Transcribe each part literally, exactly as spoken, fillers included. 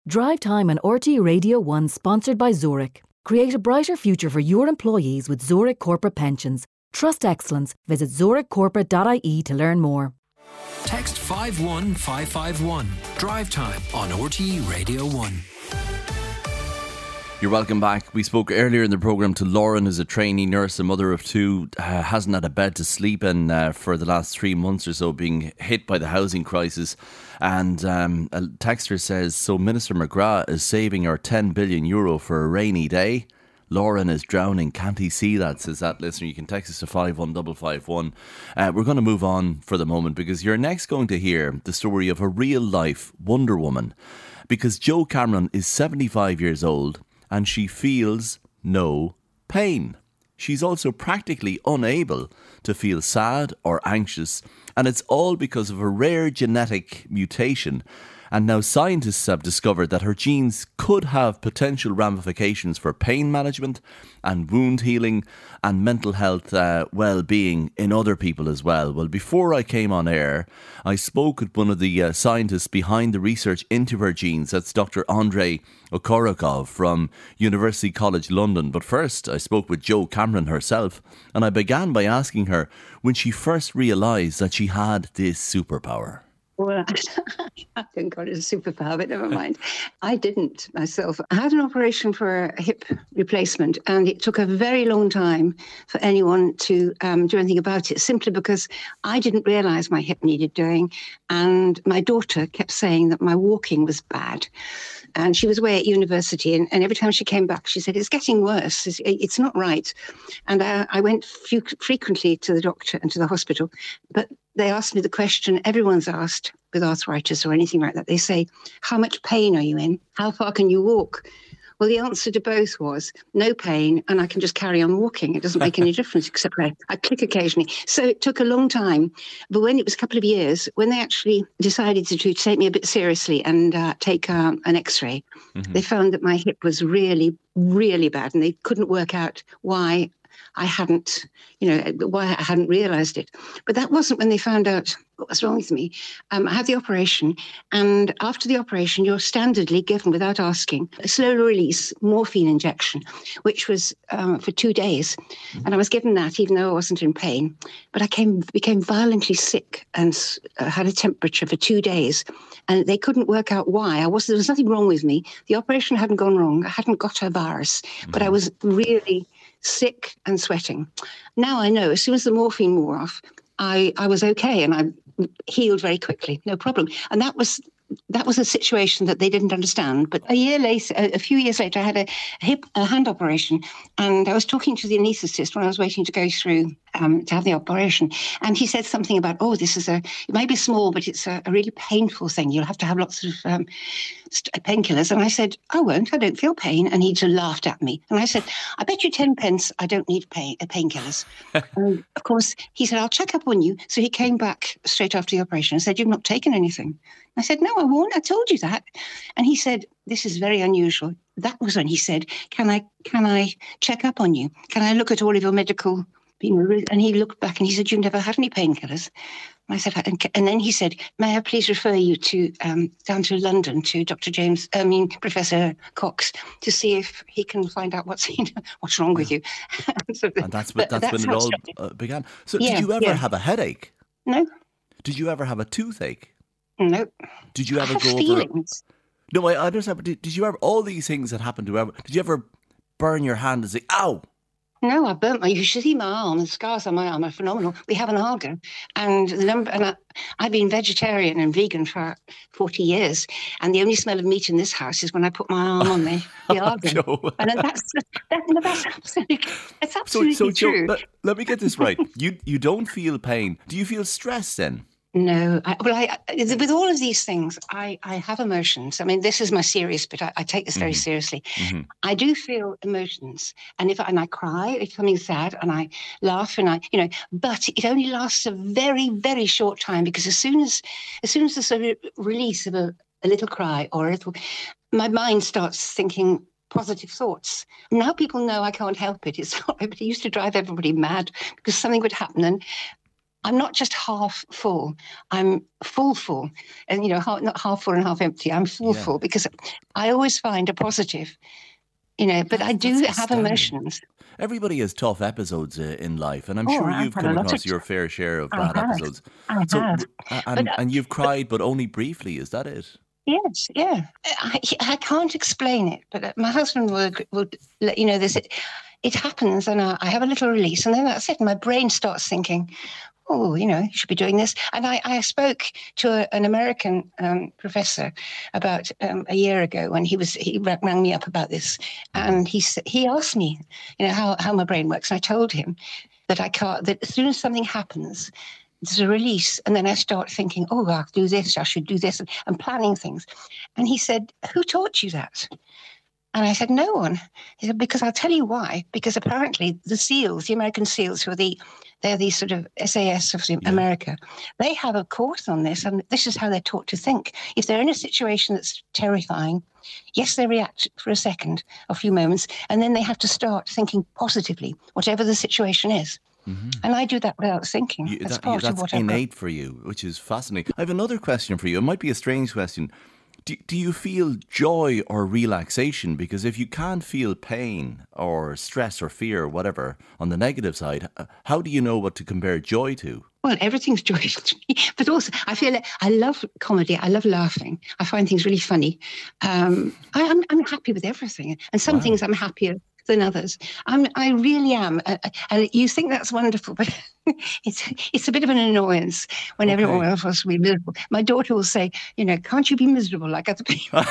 Drive Time on R T E Radio one, sponsored by Zurich. Create a brighter future for your employees with Zurich Corporate Pensions. Trust excellence. Visit zurich corporate dot I E to learn more. Text five one five five one. Drive Time on R T E Radio one. You're welcome back. We spoke earlier in the programme to Lauren, who's a trainee nurse, a mother of two, uh, hasn't had a bed to sleep in uh, for the last three months or so, being hit by the housing crisis. And um, a texter says, so Minister McGrath is saving our ten billion euro for a rainy day. Lauren is drowning. Can't he see that? Says that listener. You can text us to five one five five one. Uh, we're going to move on for the moment because you're next going to hear the story of a real life Wonder Woman. Because Jo Cameron is seventy-five years old and she feels no pain. She's also practically unable to feel sad or anxious, and it's all because of a rare genetic mutation. And now scientists have discovered that her genes could have potential ramifications for pain management and wound healing and mental health uh, well-being in other people as well. Well, before I came on air, I spoke with one of the uh, scientists behind the research into her genes. That's Doctor Andrei Okorokov from University College London. But first, I spoke with Jo Cameron herself, and I began by asking her when she first realised that she had this superpower. Well, I don't call it a superpower, but never mind. I didn't myself. I had an operation for a hip replacement, and it took a very long time for anyone to um, do anything about it, simply because I didn't realise my hip needed doing. And my daughter kept saying that my walking was bad. And she was away at university, and, and every time she came back, she said, it's getting worse. It's, it's not right. And I, I went few, frequently to the doctor and to the hospital, but they asked me the question everyone's asked with arthritis or anything like that. They say, how much pain are you in? How far can you walk? Well, the answer to both was no pain, and I can just carry on walking. It doesn't make any difference, except I, I click occasionally. So it took a long time. But when it was a couple of years, when they actually decided to, to take me a bit seriously and uh, take uh, an X-ray, mm-hmm. they found that my hip was really, really bad, and they couldn't work out why I hadn't, you know, why I hadn't realised it. But that wasn't when they found out what was wrong with me. Um, I had the operation, and after the operation, you're standardly given, without asking, a slow-release morphine injection, which was um, for two days. Mm-hmm. And I was given that even though I wasn't in pain. But I came became violently sick and uh, had a temperature for two days. And they couldn't work out why. I was, there was nothing wrong with me. The operation hadn't gone wrong. I hadn't got a virus. Mm-hmm. But I was really sick and sweating. Now I know, as soon as the morphine wore off, I, I was okay, and I healed very quickly, no problem. And that was that was a situation that they didn't understand. But a year later, a, a few years later, I had a hip, a hand operation, and I was talking to the anaesthetist when I was waiting to go through um, to have the operation, and he said something about, oh, this is a, it may be small, but it's a, a really painful thing. You'll have to have lots of um, st- painkillers. And I said, I won't, I don't feel pain. And he just laughed at me. And I said, I bet you ten pence I don't need pain, uh, painkillers. And of course, he said, I'll check up on you. So he came back straight after the operation and said, you've not taken anything. I said, no, I won't. I told you that. And he said, this is very unusual. That was when he said, can I can I check up on you? Can I look at all of your medical? And he looked back and he said, you've never had any painkillers. And I said, and then he said, may I please refer you to um, down to London to Doctor James, I mean, Professor Cox, to see if he can find out what's you know, what's wrong with you. so the, and that's, what, that's, that's when it all uh, began. So yeah, did you ever yeah. have a headache? No. Did you ever have a toothache? No. Did you ever I have go feelings. over? No, I understand. But did, did you ever? All these things that happened to ever. Did you ever burn your hand and say, "Ow"? No, I burnt my. You should see my arm. The scars on my arm are phenomenal. We have an Argo, and the number. And I, I've been vegetarian and vegan for forty years, and the only smell of meat in this house is when I put my arm on the, the Argo. Oh, and that's that, that's absolutely that's absolutely so, so, true. Joe, let, let me get this right. You you don't feel pain. Do you feel stress then? No, I, well, I, with all of these things, I, I have emotions. I mean, this is my serious bit. I, I take this very mm-hmm. seriously. Mm-hmm. I do feel emotions, and if and I cry if something sad, and I laugh, and I, you know, but it only lasts a very, very short time, because as soon as, as soon as there's a release of a, a little cry or a little, my mind starts thinking positive thoughts. Now people know I can't help it. It's not, it used to drive everybody mad because something would happen and I'm not just half full, I'm full full. And, you know, half, not half full and half empty, I'm full Yeah. full, because I always find a positive, you know, but I do That's have outstanding. emotions. Everybody has tough episodes uh, in life, and I'm Oh, sure I've you've had a come lot across of- your fair share of I bad have. episodes. I So, have. uh, and, But, uh, and you've cried, but only briefly. Is that it? Yes, yeah. I, I can't explain it, but my husband will, will let you know this. It, it happens, and I, I have a little release, and then that's it. My brain starts thinking, oh, you know, you should be doing this. And I, I spoke to a, an American um, professor about um, a year ago when he was he rang me up about this, and he s- he asked me, you know, how how my brain works, and I told him that I can't. That as soon as something happens, there's a release, and then I start thinking, oh, I'll do this, I should do this, and, and planning things. And he said, who taught you that? And I said, no one. He said, because I'll tell you why. Because apparently the SEALs, the American SEALs, who are the, they're the sort of S A S of Yeah. America, they have a course on this, and this is how they're taught to think. If they're in a situation that's terrifying, yes, they react for a second, a few moments, and then they have to start thinking positively, whatever the situation is. And I do that without thinking. You- That's that- part that's of what I've got. innate for you, which is fascinating. I have another question for you. It might be a strange question. Do, do you feel joy or relaxation? Because if you can't feel pain or stress or fear or whatever on the negative side, uh, how do you know what to compare joy to? Well, everything's joyful to me, but also I feel like I love comedy. I love laughing. I find things really funny. Um, I, I'm, I'm happy with everything, and some Wow. things I'm happier than others. I'm, I really am, uh, and you think that's wonderful, but it's it's a bit of an annoyance when Okay. everyone else wants to be miserable. My daughter will say, you know, can't you be miserable like other people?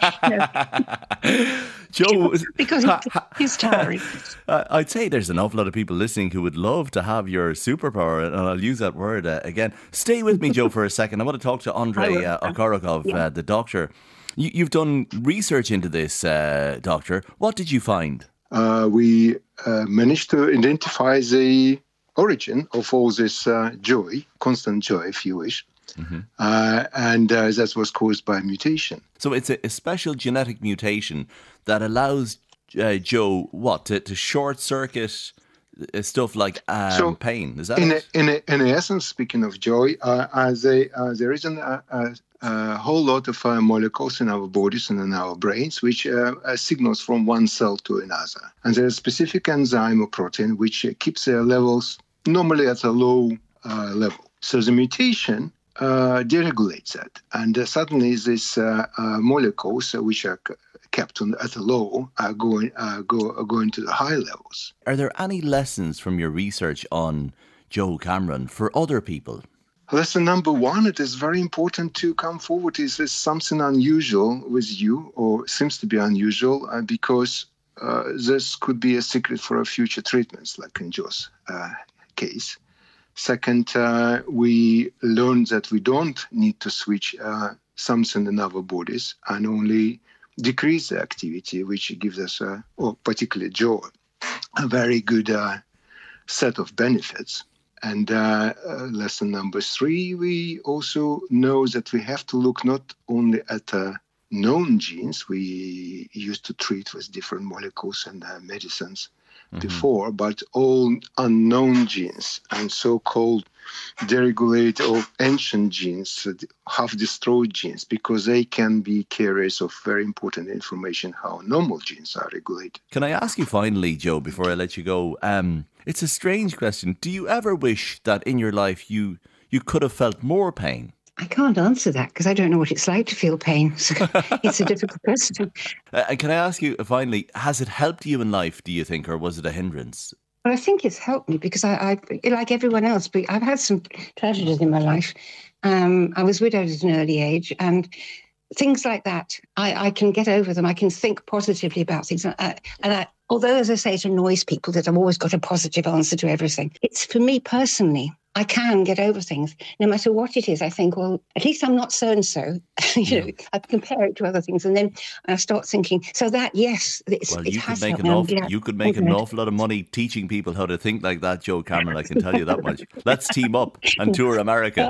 Joe, Because it's, it's tiring. Uh, I'd say there's an awful lot of people listening who would love to have your superpower, and I'll use that word uh, again. Stay with me, Joe, for a second. I want to talk to I Andrei will. uh, Okorokov, Yeah. uh, the doctor. You, you've done research into this, uh, doctor. What did you find? Uh, we uh, managed to identify the origin of all this uh, joy, constant joy, if you wish. Uh, and uh, that was caused by mutation. So it's a, a special genetic mutation that allows uh, Joe, what, to, to short circuit uh, stuff like um, So, pain. Is that In, a, it? in, a, in essence, speaking of joy, uh, uh, they, uh, there is an, uh, uh, a whole lot of uh, molecules in our bodies and in our brains which uh, uh, signals from one cell to another. And there is a specific enzyme or protein which uh, keeps their levels normally at a low uh, level. So the mutation uh, deregulates that. And uh, suddenly these uh, uh, molecules, uh, which are c- kept on, at a low, are going, uh, go, are going to the high levels. Are there any lessons from your research on Joe Cameron for other people? Lesson number one, it is very important to come forward. Is there something unusual with you, or seems to be unusual, uh, because uh, this could be a secret for our future treatments, like in Joe's uh, case. Second, uh, we learned that we don't need to switch uh, something in our bodies and only decrease the activity, which gives us, uh, or particularly joy, a very good uh, set of benefits. And uh, uh, lesson number three, we also know that we have to look not only at uh, known genes we used to treat with different molecules and uh, medicines before, but all unknown genes and so-called deregulated or ancient genes, uh, half-destroyed genes, because they can be carriers of very important information how normal genes are regulated. Can I ask you finally, Joe, before I let you go? Um, it's a strange question. Do you ever wish that in your life you you could have felt more pain? I can't answer that because I don't know what it's like to feel pain. So it's a difficult question. Uh, and can I ask you uh, finally, has it helped you in life, do you think, or was it a hindrance? But I think it's helped me because I, I like everyone else, but I've had some tragedies in my life. Um, I was widowed at an early age, and things like that, I, I can get over them. I can think positively about things. And, I, and I, although, as I say, it annoys people that I've always got a positive answer to everything, it's for me personally, I can get over things. No matter what it is, I think, well, at least I'm not so-and-so. you know, I compare it to other things. And then I start thinking, so that, yes, it's, Well, it you could has make helped an me. I'm awful, glad- you could make I'm an glad. awful lot of money teaching people how to think like that, Joe Cameron. I can tell you that much. Let's team up and tour America.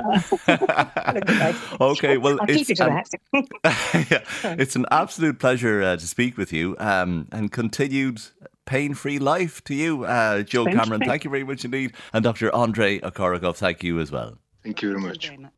Okay, well, I'll it's keep it to an, that. yeah, it's an absolute pleasure uh, to speak with you, um, and continued pain-free life to you, uh, Joe Thanks, Cameron. thanks. Thank you very much indeed. And Doctor Andrei Okorokov, thank you as well. Thank you very much. Very much.